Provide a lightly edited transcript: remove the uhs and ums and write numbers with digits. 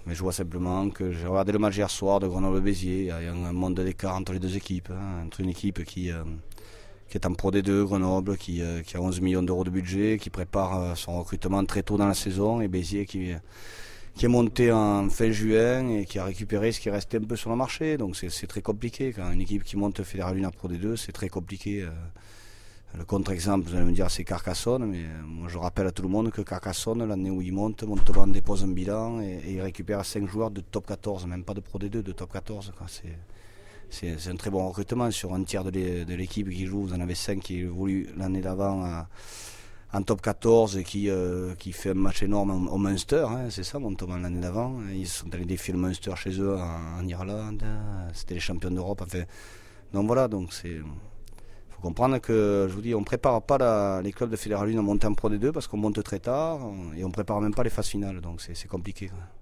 Mais je vois simplement que j'ai regardé le match hier soir de Grenoble-Béziers. Il y a un monde d'écart entre les deux équipes. Entre une équipe qui est en Pro D2, Grenoble, qui a 11 millions d'euros de budget, qui prépare son recrutement très tôt dans la saison, et Béziers qui est monté en fin juin et qui a récupéré ce qui restait un peu sur le marché. Donc c'est très compliqué. Quand une équipe qui monte Fédéral 1 à Pro D2, c'est très compliqué. Le contre-exemple, vous allez me dire, c'est Carcassonne, mais moi je rappelle à tout le monde que Carcassonne, l'année où il monte, Montauban dépose un bilan et il récupère 5 joueurs de top 14, même pas de Pro D2, de top 14. C'est un très bon recrutement sur un tiers de l'équipe qui joue. Vous en avez 5 qui évoluent l'année d'avant en top 14 et qui fait un match énorme au Munster, c'est ça Montauban l'année d'avant. Ils sont allés défier le Munster chez eux en Irlande, c'était les champions d'Europe. Enfin, donc voilà, donc c'est... Il faut comprendre que, je vous dis, on ne prépare pas les clubs de Fédéral 1 à monter en Pro D2 parce qu'on monte très tard et on ne prépare même pas les phases finales, donc c'est compliqué.